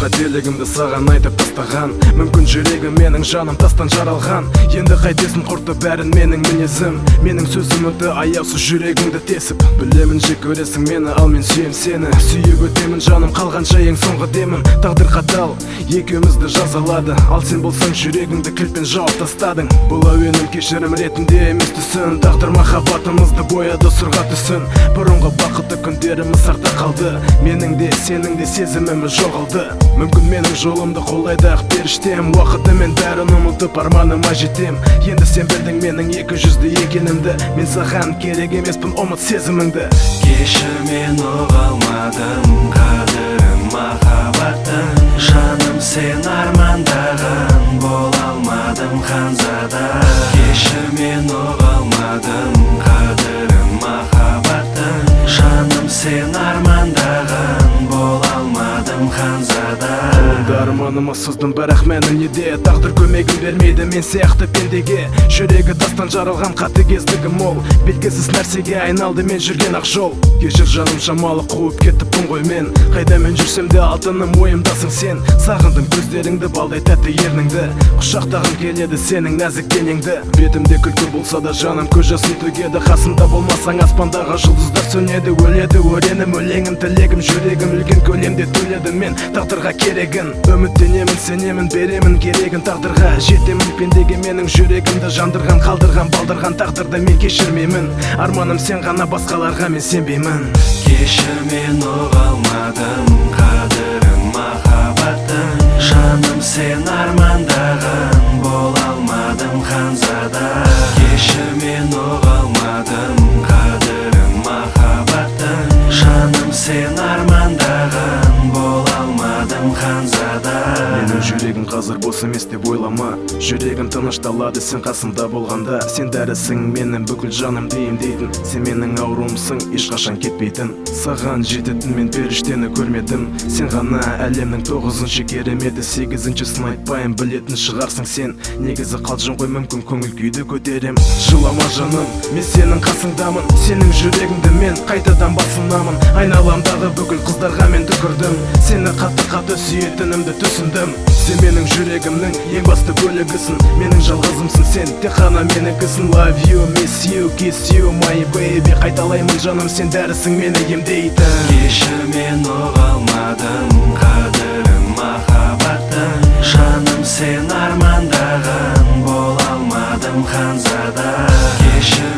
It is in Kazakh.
қателігімді саған айтып тастаған. Мүмкін жүрегім менің жаным тастан жаралған. Енді қайтесің құрты бәрін менің мінезім. Менің сөзім өті аяусыз жүрегіңді тесіп. Білемін жек көресің мені, ал мен сүйем сені. Сүйіп өтемін жаным қалғанша ең соңғы демім. Тағдыр қатал, екеумізді жазалады. Ал сен болсаң жүрегіңді кілтпен жауып тастадың. Бұл әуенім кешірім ретінде емес түсін. Тағдыр махаббатымызды бояды сырға түсін. Бұрынғы бақытты күндеріміз артта қалды. Менің де сенің де сезіміміз жоғалды. Мүмкін менің жолымды қолдайды ақ періштем. Уақытымен бәрін ұмытып арманыма жетем. Енді сен білдің менің екі жүзді екенімді. Мен саған керек емеспін ұмыт сезіміңді. Кешір, мен ұға алмадым қадірін махаббаттың. Жаным, сен армандаған бола алмадым ханзада. Кешір, мен ұға алмадым қадірін махаббаттың. Жаным, сен армандаған бола алмадым ханзада. Арманыма сыздым, бірақ мәні неде? Тағдыр көмегін бермейді мен сияқты пендеге. Жүрегі тастан жаралған қатыгездігім мол. Белгісіз нәрсеге айналды мен жүрген ақ жол. Кешір жаным, шамалы қуып кетіппін ғой мен. Қайда мен жүрсем де алтыным ойымдасың сен. Сағындым көздеріңді, балдай тәтті ерніңді. Құшақтағым келеді сенің нәзік денеңді. Бетімде күлкі болса да жаным көз жасын төгеді. Қасымда болмасаң аспандағы жұлдыздар сөнеді. Өледі өренім, өлеңім, тілегім, жүрегім үлкен көлемде төледі мен тағдырға керегін. Үміттенемін, сенемін, беремін керегін тағдырға. Жетемін пендеге менің жүрегімді жандырған, қалдырған, балдырған тағдырды мен кешірмеймін. Арманым сен ғана, басқаларға мен сенбеймін. Кешір, мен ұға алмадым қадірін махаббаттың. Жаным, сен армандаған бола алмадым ханзада. Кешір, мен ұға алмадым қадірін махаббаттың. Жаным, сен армандаған бола алмадым ханзада. Менің жүрегім қазір бос емес деп ойлама. Жүрегім тынышталады сен қасымда болғанда. Сен дәрісің менің бүкіл жанымды емдейтін. Сен менің ауруымсың, ешқашан кетпейтін. Саған жететін мен періштені көрмедім. Сен ғана әлемнің 9-шы кереметі, 8-шісін айтпайын, білетін шығарсың сен. Негізі қалжың ғой, мүмкін көңіл күйді көтерем. Жылама жаным, мен сенің қасыңдамын. Сенің жүрегіңді мен қайтадан басынамын. Айналамдағы бүкіл қыздарға мен түкірдім. Сені қатты сүйетінімді түсіндім. Сен менің жүрегімнің ең басты бөлігісің. Менің жалғызымсың сен, тек қана менікісің. Love you, miss you, kiss you, my baby. Қайталаймын жаным, сен дәрісің мені емдейтін. Кешір, мен ұға алмадым қадірін махаббаттың. Жаным, сен армандаған бола алмадым ханзада. Кешір,